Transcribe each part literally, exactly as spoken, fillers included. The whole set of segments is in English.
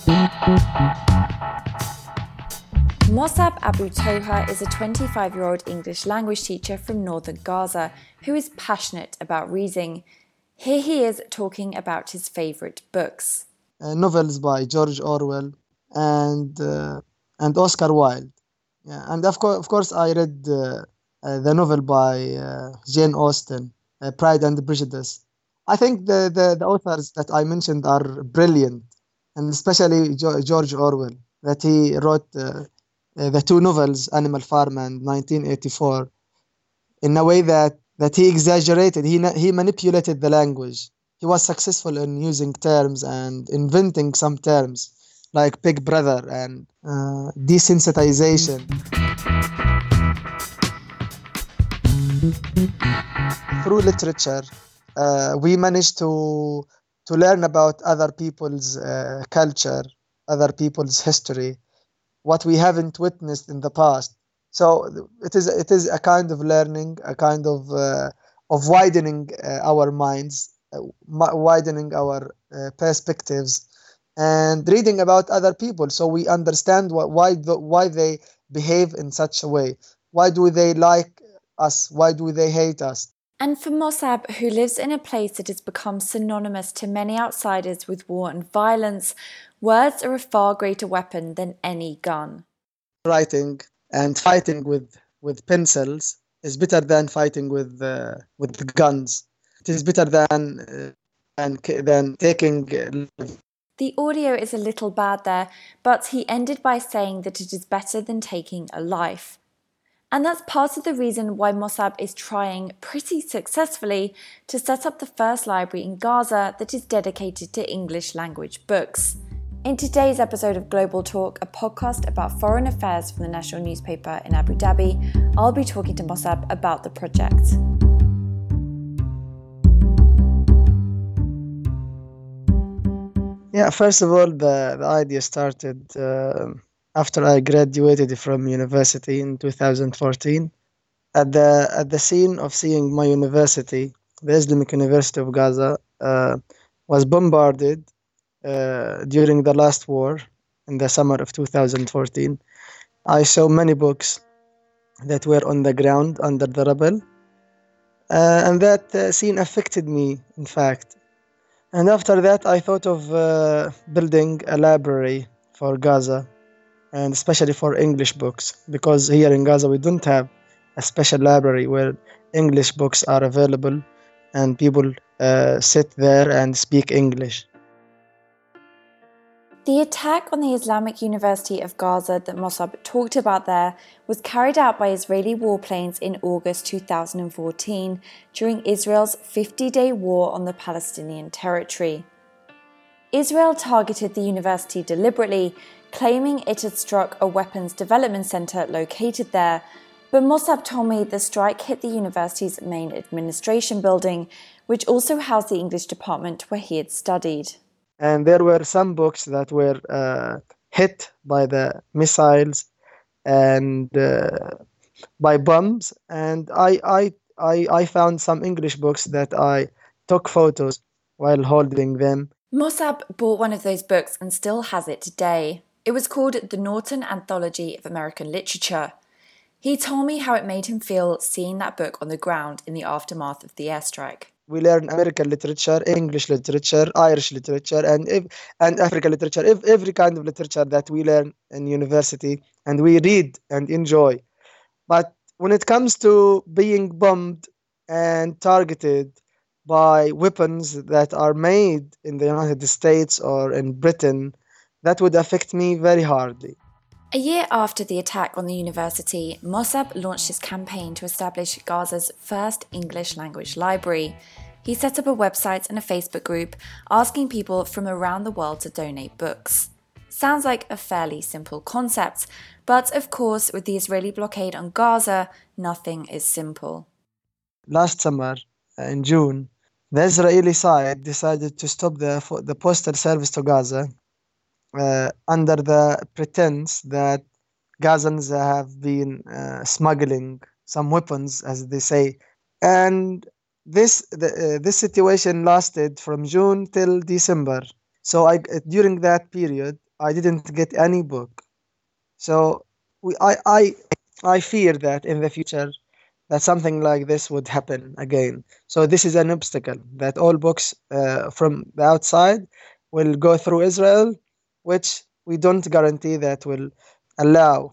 Mossab Abu Toha is a twenty-five-year-old English language teacher from northern Gaza who is passionate about reading. Here he is talking about his favourite books. Uh, novels by George Orwell and uh, and Oscar Wilde. Yeah, and of course, of course, I read uh, uh, the novel by uh, Jane Austen, uh, Pride and Prejudice. I think the, the, the authors that I mentioned are brilliant, and especially jo- George Orwell, that he wrote uh, uh, the two novels, Animal Farm and nineteen eighty-four, in a way that, that he exaggerated, he, na- he manipulated the language. He was successful in using terms and inventing some terms like Big Brother and uh, desensitization. Through literature, uh, we managed to to learn about other people's uh, culture, other people's history, what we haven't witnessed in the past. So it is it is a kind of learning, a kind of uh, of widening uh, our minds, uh, widening our uh, perspectives, and reading about other people, so we understand what, why the, why they behave in such a way. Why do they like us? Why do they hate us? And for Mossab, who lives in a place that has become synonymous to many outsiders with war and violence, words are a far greater weapon than any gun. Writing and fighting with, with pencils is better than fighting with uh, with guns. It is better than uh, than, than taking. Uh, The audio is a little bad there, but he ended by saying that it is better than taking a life. And that's part of the reason why Mossab is trying pretty successfully to set up the first library in Gaza that is dedicated to English language books. In today's episode of Global Talk, a podcast about foreign affairs from the national newspaper in Abu Dhabi, I'll be talking to Mossab about the project. Yeah, first of all, the, the idea started uh, after I graduated from university in two thousand fourteen. At the at the scene of seeing my university, the Islamic University of Gaza, uh, was bombarded uh, during the last war in the summer of two thousand fourteen. I saw many books that were on the ground under the rubble, uh, and that uh, scene affected me, in fact. And after that, I thought of uh, building a library for Gaza, and especially for English books, because here in Gaza we don't have a special library where English books are available and people uh, sit there and speak English. The attack on the Islamic University of Gaza that Mossab talked about there was carried out by Israeli warplanes in August two thousand fourteen during Israel's fifty-day war on the Palestinian territory. Israel targeted the university deliberately, claiming it had struck a weapons development centre located there, but Mossab told me the strike hit the university's main administration building, which also housed the English department where he had studied. And there were some books that were uh, hit by the missiles and uh, by bombs. And I, I, I, I found some English books that I took photos while holding them. Mossab bought one of those books and still has it today. It was called The Norton Anthology of American Literature. He told me how it made him feel seeing that book on the ground in the aftermath of the airstrike. We learn American literature, English literature, Irish literature, and if, and African literature, if, every kind of literature that we learn in university, and we read and enjoy. But when it comes to being bombed and targeted by weapons that are made in the United States or in Britain, that would affect me very hardly. A year after the attack on the university, Mossab launched his campaign to establish Gaza's first English language library. He set up a website and a Facebook group asking people from around the world to donate books. Sounds like a fairly simple concept, but of course, with the Israeli blockade on Gaza, nothing is simple. Last summer, in June, the Israeli side decided to stop the, the postal service to Gaza uh, under the pretense that Gazans have been uh, smuggling some weapons, as they say. And this the, uh, this situation lasted from June till December. So I, during that period, I didn't get any book. So we, I, I, I fear that in the future that something like this would happen again. So this is an obstacle that all books uh, from the outside will go through Israel, which we don't guarantee that will allow.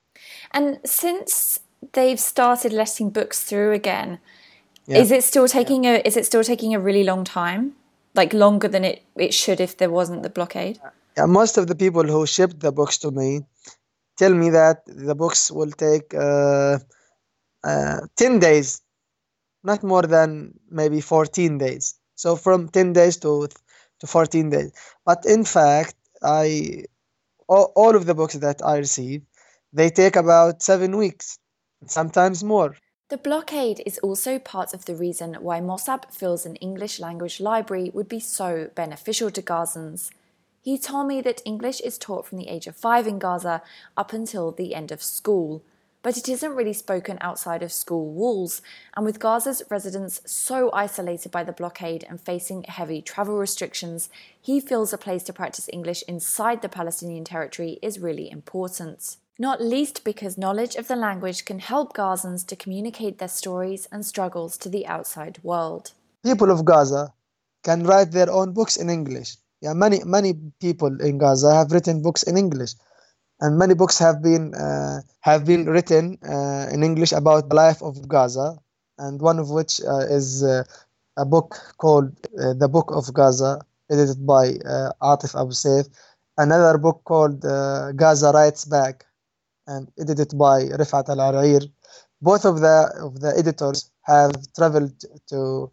And since they've started letting books through again, Yeah. is it still taking a is it still taking a really long time? Like longer than it, it should if there wasn't the blockade? Yeah, most of the people who shipped the books to me tell me that the books will take uh, uh, ten days, not more than maybe fourteen days. So from ten days to to fourteen days. But in fact, I all, all of the books that I receive, they take about seven weeks, sometimes more. The blockade is also part of the reason why Mossab feels an English language library would be so beneficial to Gazans. He told me that English is taught from the age of five in Gaza up until the end of school, but it isn't really spoken outside of school walls, and with Gaza's residents so isolated by the blockade and facing heavy travel restrictions, he feels a place to practice English inside the Palestinian territory is really important. Not least because knowledge of the language can help Gazans to communicate their stories and struggles to the outside world. People of Gaza can write their own books in English. Yeah, many many people in Gaza have written books in English, and many books have been uh, have been written uh, in English about the life of Gaza, and one of which uh, is uh, a book called uh, The Book of Gaza, edited by uh, Atif Abu Saif. Another book called uh, Gaza Writes Back, and edited by Rifat Al-Arair. Both of the of the editors have traveled to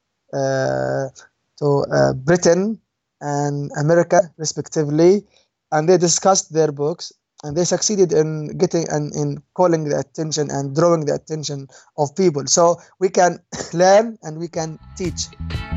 uh, to uh, Britain and America, respectively, and they discussed their books, and they succeeded in getting and in calling the attention and drawing the attention of people. So we can learn and we can teach.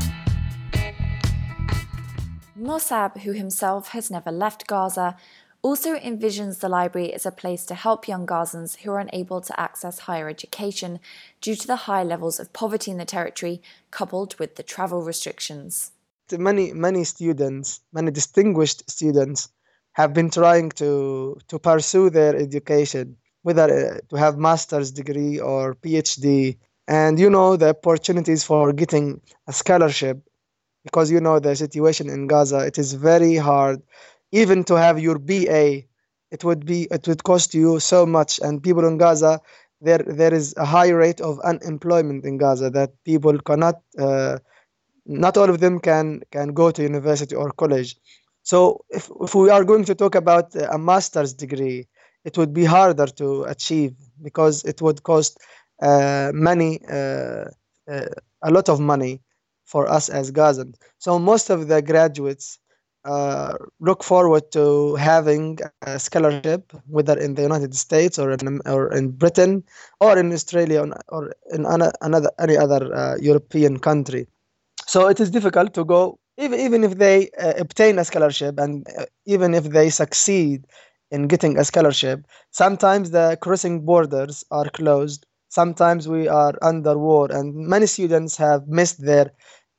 Mossab, who himself has never left Gaza, also envisions the library as a place to help young Gazans who are unable to access higher education due to the high levels of poverty in the territory, coupled with the travel restrictions. Many, many students, many distinguished students, have been trying to, to pursue their education, whether uh, to have master's degree or PhD. And you know, the opportunities for getting a scholarship, because you know the situation in Gaza, it is very hard. Even to have your B A, it would be it would cost you so much. And people in Gaza, there there is a high rate of unemployment in Gaza that people cannot. Uh, not all of them can can go to university or college. So if if we are going to talk about a master's degree, it would be harder to achieve because it would cost uh, money, uh, uh, a lot of money for us as Gazans. So most of the graduates uh, look forward to having a scholarship, whether in the United States or in or in Britain or in Australia or in another any other uh, European country. So it is difficult to go, even even if they uh, obtain a scholarship, and uh, even if they succeed in getting a scholarship, sometimes the crossing borders are closed. Sometimes we are under war, and many students have missed their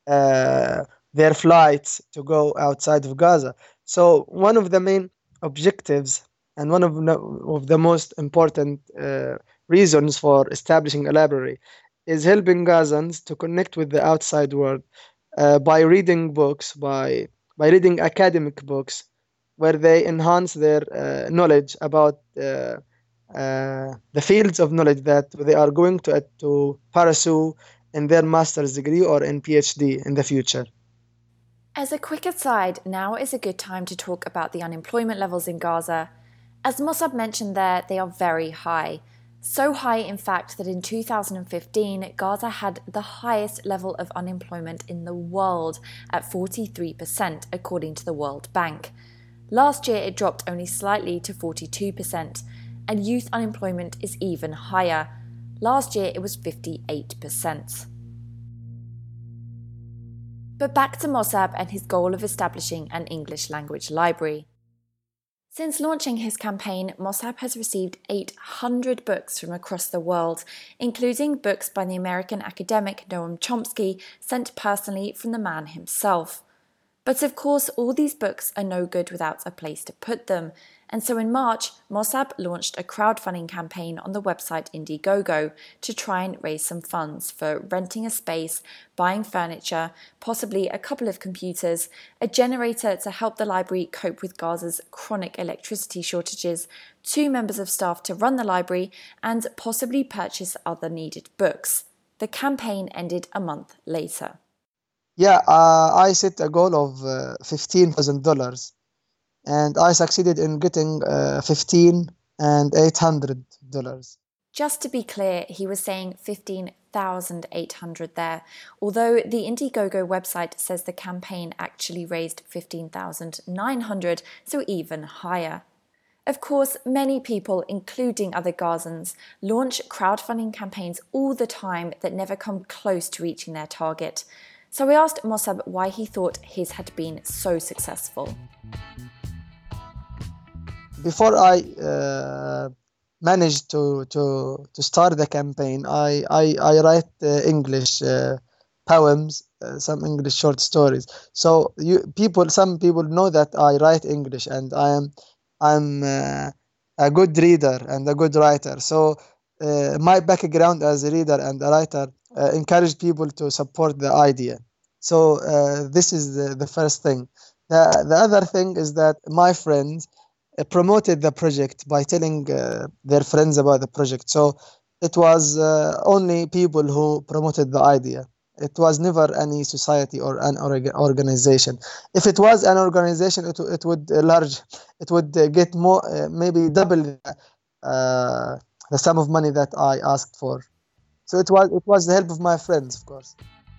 uh, their flights to go outside of Gaza. So one of the main objectives and one of the, of the most important uh, reasons for establishing a library is helping Gazans to connect with the outside world uh, by reading books, by by reading academic books, where they enhance their uh, knowledge about uh, uh, the fields of knowledge that they are going to uh, to pursue in their master's degree or in PhD in the future. As a quick aside, now is a good time to talk about the unemployment levels in Gaza. As Mossab mentioned there, they are very high. So high, in fact, that in two thousand fifteen, Gaza had the highest level of unemployment in the world at forty-three percent, according to the World Bank. Last year, it dropped only slightly to forty-two percent, and youth unemployment is even higher. Last year, it was fifty-eight percent. But back to Mossab and his goal of establishing an English language library. Since launching his campaign, Mossab has received eight hundred books from across the world, including books by the American academic Noam Chomsky sent personally from the man himself. But of course, all these books are no good without a place to put them. And so in March, Mossab launched a crowdfunding campaign on the website Indiegogo to try and raise some funds for renting a space, buying furniture, possibly a couple of computers, a generator to help the library cope with Gaza's chronic electricity shortages, two members of staff to run the library, and possibly purchase other needed books. The campaign ended a month later. Yeah, uh, I set a goal of uh, fifteen thousand dollars, and I succeeded in getting uh, fifteen and eight hundred dollars. Just to be clear, he was saying fifteen thousand eight hundred there, although the Indiegogo website says the campaign actually raised fifteen thousand nine hundred, so even higher. Of course, many people, including other Gazans, launch crowdfunding campaigns all the time that never come close to reaching their target. So we asked Mossab why he thought his had been so successful. Before I uh, managed to, to, to start the campaign, I, I, I write uh, English uh, poems, uh, some English short stories. So you, people, some people know that I write English, and I am I'm uh, a good reader and a good writer. So uh, my background as a reader and a writer uh, encouraged people to support the idea. So uh, this is the, the first thing. The, the other thing is that my friends uh, promoted the project by telling uh, their friends about the project. So it was uh, only people who promoted the idea. It was never any society or an org- organization. If it was an organization, it, it would uh, large, it would uh, get more, uh, maybe double uh, the sum of money that I asked for. So it was it was the help of my friends, of course.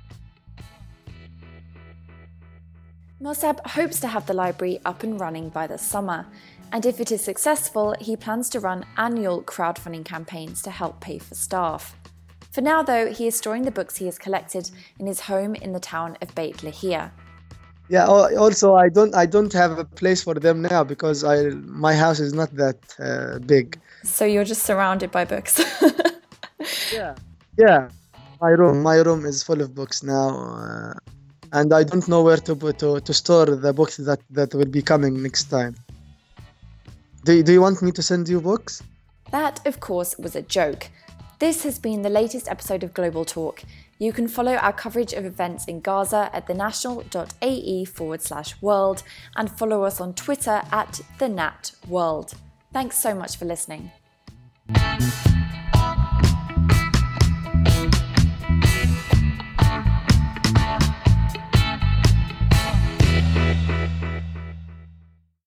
Mossab hopes to have the library up and running by the summer, and if it is successful, he plans to run annual crowdfunding campaigns to help pay for staff. For now, though, he is storing the books he has collected in his home in the town of Beit Lahia. Yeah. Also, I don't I don't have a place for them now because I my house is not that uh, big. So you're just surrounded by books. Yeah. Yeah. My room my room is full of books now, uh, and I don't know where to put to, to store the books that, that will be coming next time. Do do you want me to send you books? That, of course, was a joke. This has been the latest episode of Global Talk. You can follow our coverage of events in Gaza at thenational.ae forward slash world and follow us on Twitter at thenatworld. Thanks so much for listening.